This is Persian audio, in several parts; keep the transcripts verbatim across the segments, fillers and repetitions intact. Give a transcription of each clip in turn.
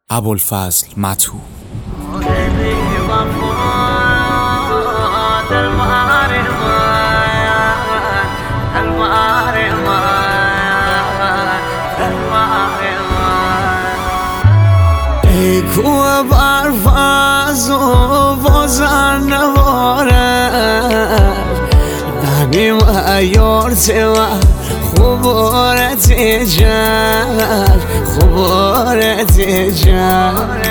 ابوالفضل مطو. ای کوه برفاز و بازن نوارد دمی و یارت و خوبارت جر خوبارت جر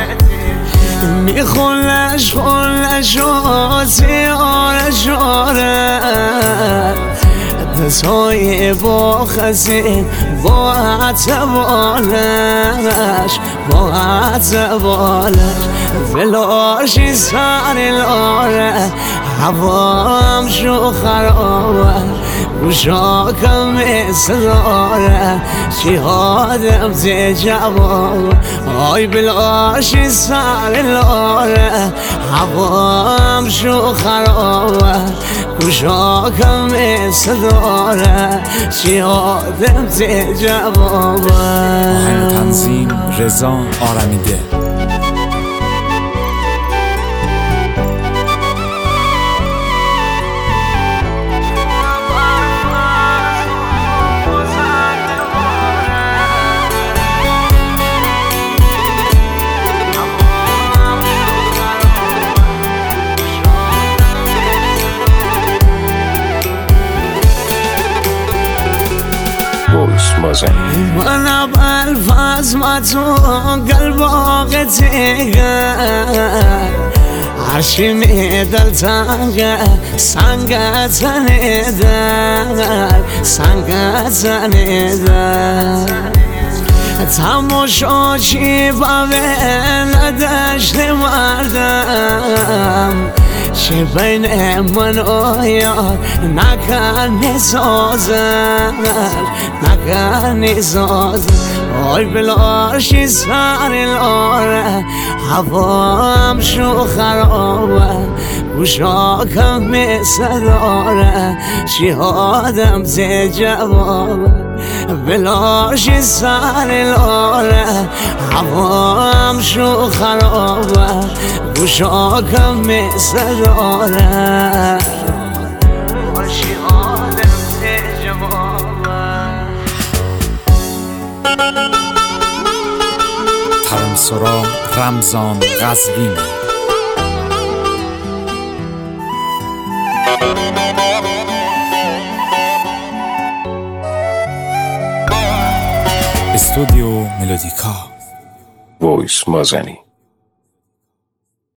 میخونش خونش و سیار شارد دستای با خزین با عطبالش با عطبالش فلاشی سر لاره هوام شو خرابه گوشاکم مثل داره چی آدم تی جواب آی بلاشی سر لاره هوام شو خرابه گوشاکم مثل داره چی آدم تی جواب. آهنگ تنظیم رضا آرمیده. من ابوالفضل مطو قلباق تیگر هرچی میدل تنگه سنگت نیدر سنگت نیدر تماشا چی ببین دشت مردم چه بین من و یار نکنی سازن نکنی سازن آی بلاشی سر لاره هوام شو خرابه گوشاکم مثل داره چی آدم تی جوابه بلاشی سر لاره هوام شو خرابه گوشاکم مثل داره چی آدم تی جوابه. ترانه‌سرا رمضان قزوینی. استودیو ملودیکا. وایس مازنی.